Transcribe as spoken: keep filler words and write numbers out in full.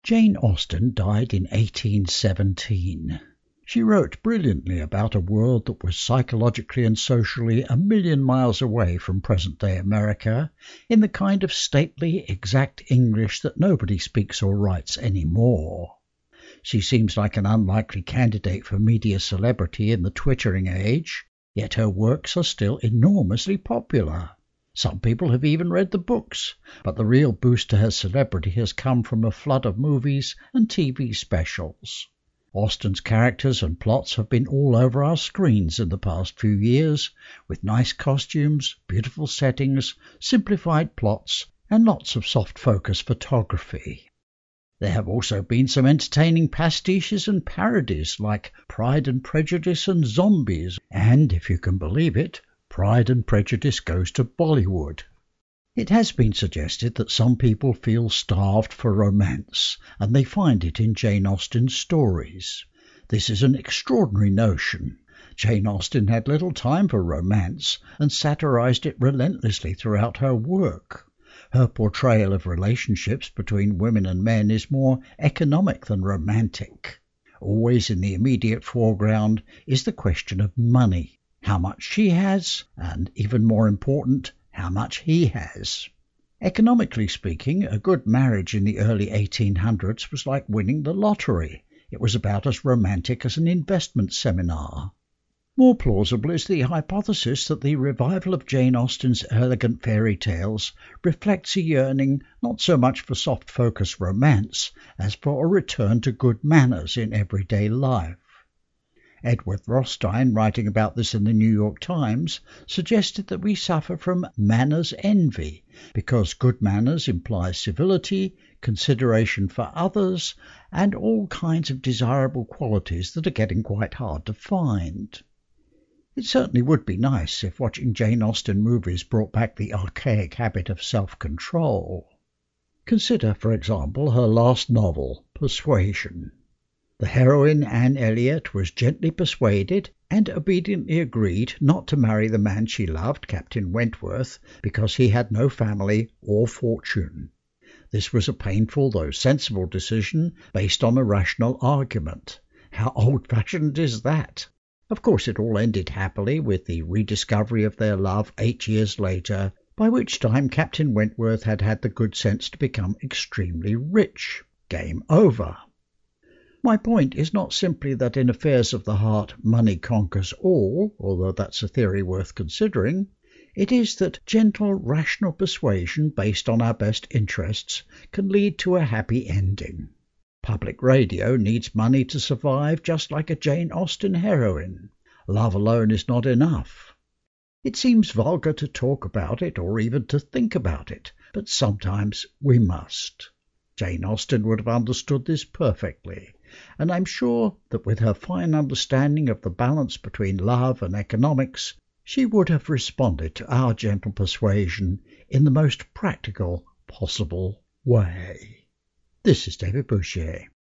Jane Austen died in eighteen seventeen. She wrote brilliantly about a world that was psychologically and socially a million miles away from present-day America, in the kind of stately, exact English that nobody speaks or writes anymore. She seems like an unlikely candidate for media celebrity in the twittering age, yet her works are still enormously popular. Some people have even read the books, but the real boost to her celebrity has come from a flood of movies and T V specials. Austen's characters and plots have been all over our screens in the past few years, with nice costumes, beautiful settings, simplified plots, and lots of soft-focus photography. There have also been some entertaining pastiches and parodies like Pride and Prejudice and Zombies, and, if you can believe it, Pride and Prejudice goes to Bollywood. It has been suggested that some people feel starved for romance, and they find it in Jane Austen's stories. This is an extraordinary notion. Jane Austen had little time for romance and satirized it relentlessly throughout her work. Her portrayal of relationships between women and men is more economic than romantic. Always in the immediate foreground is the question of money, how much she has, and, even more important, how much he has. Economically speaking, a good marriage in the early eighteen hundreds was like winning the lottery. It was about as romantic as an investment seminar. More plausible is the hypothesis that the revival of Jane Austen's elegant fairy tales reflects a yearning not so much for soft-focus romance as for a return to good manners in everyday life. Edward Rothstein, writing about this in the New York Times, suggested that we suffer from manners envy, because good manners imply civility, consideration for others, and all kinds of desirable qualities that are getting quite hard to find. It certainly would be nice if watching Jane Austen movies brought back the archaic habit of self-control. Consider, for example, her last novel, Persuasion. The heroine, Anne Elliot, was gently persuaded and obediently agreed not to marry the man she loved, Captain Wentworth, because he had no family or fortune. This was a painful though sensible decision based on a rational argument. How old-fashioned is that? Of course it all ended happily with the rediscovery of their love eight years later, by which time Captain Wentworth had had the good sense to become extremely rich. Game over. My point is not simply that in affairs of the heart money conquers all, although that's a theory worth considering. It is that gentle, rational persuasion based on our best interests can lead to a happy ending. Public radio needs money to survive, just like a Jane Austen heroine. Love alone is not enough. It seems vulgar to talk about it or even to think about it, but sometimes we must. Jane Austen would have understood this perfectly, and I'm sure that with her fine understanding of the balance between love and economics, she would have responded to our gentle persuasion in the most practical possible way. This is David Boucher.